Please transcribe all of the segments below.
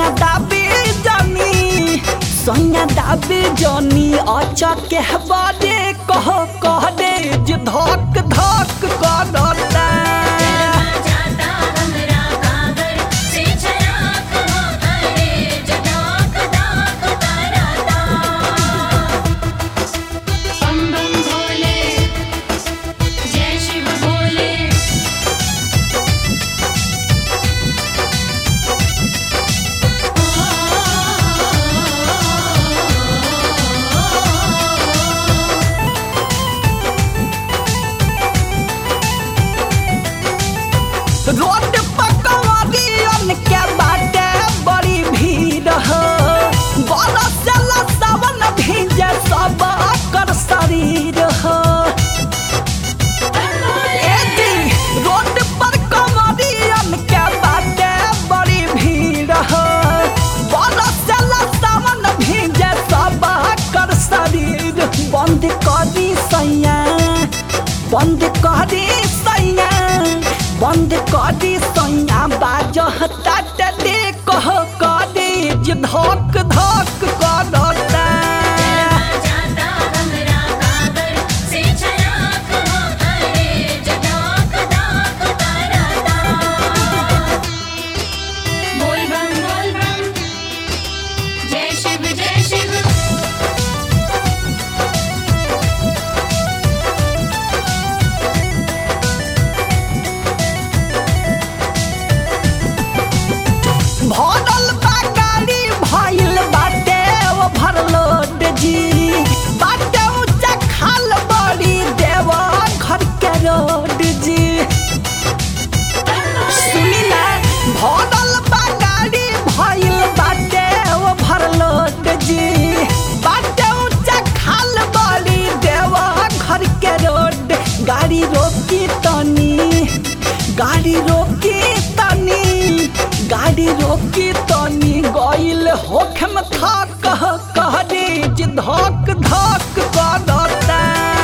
दाबी जानी अचक बारे कह दे जे धक धक करता रोड पकवारियन के बाटे बड़ी भीड़ हो बरसल सावन भीजे सब कर शरीर हो रोड पर कवारियन के बाटे बड़ी भीड़ हो बरसल सावन भीजे सब कर शरीर बंद करी सैया बंद करी सैया बंद करी सैया बाजता दे कह दे जे धक धक करता भरल बा गाड़ी भइल बाटे ओवरलोड जी बाटे ऊंचा खाल बड़ी देवा घर के रोड जी सुनी ना भरल बा गाड़ी भइल बाटे ओवरलोड जी बाटे ऊंचा खाल बड़ी देवा घर के रोड गाड़ी रोकी तनी गाड़ी रोकी तनी गाड़ी रोकी तनी गइल होखम था कह दे जे धक धक करता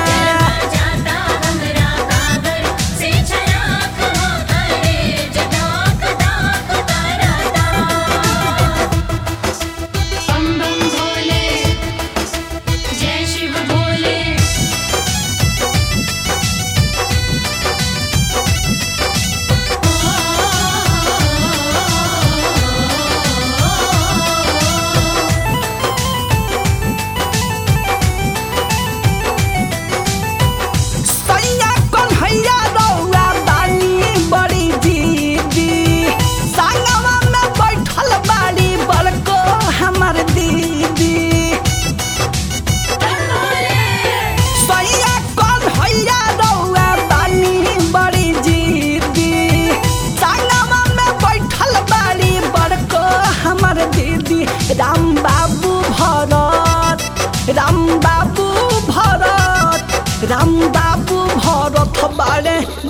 राम बाबू भरत राम बाबू भरत राम बाबू भरत बारे